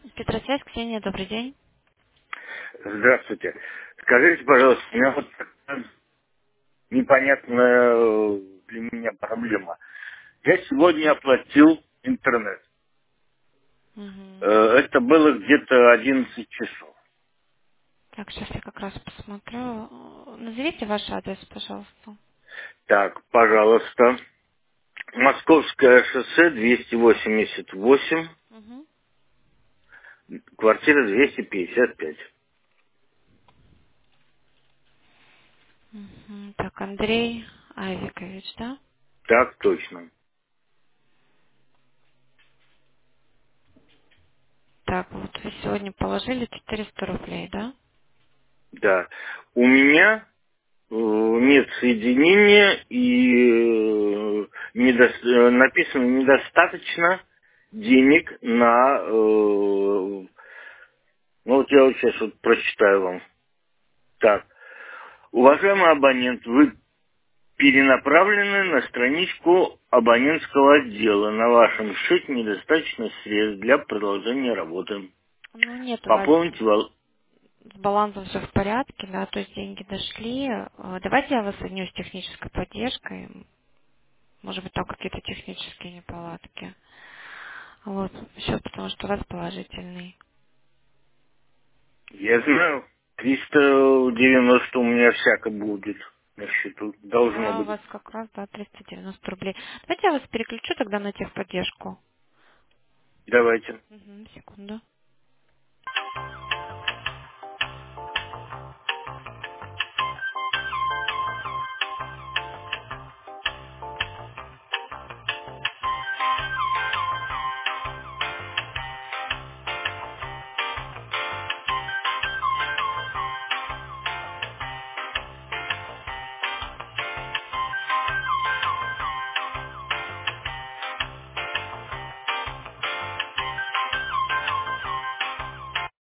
Петросвязь, Ксения, добрый день. Здравствуйте. Скажите, пожалуйста, у меня вот такая непонятная для меня проблема. Я сегодня оплатил интернет. Мгм. Это было где-то 11 часов. Так, сейчас я как раз посмотрю. Назовите ваш адрес, пожалуйста. Так, пожалуйста. Московское шоссе 288, Мгм. квартира 255. Мгм. Так, Андрей Айвикович, да? Так точно. Так, вот вы сегодня положили 400 рублей, да? Да. У меня нет соединения и написано недостаточно денег на... ну вот я вот сейчас вот прочитаю вам. Так. Уважаемый абонент, вы перенаправлены на страничку абонентского отдела. На вашем счете недостаточно средств для продолжения работы. Ну, нет, у вас Пополните с балансом все в порядке, да, то есть деньги дошли. Давайте я вас соединю с технической поддержкой. Может быть, там какие-то технические неполадки. Вот, счет, потому что у вас положительный. я знаю, 390 у меня всяко будет на счету. Должно Да, у быть. вас как раз, да, 390 рублей. Давайте я вас переключу тогда на техподдержку. Давайте. Мгм, секунду.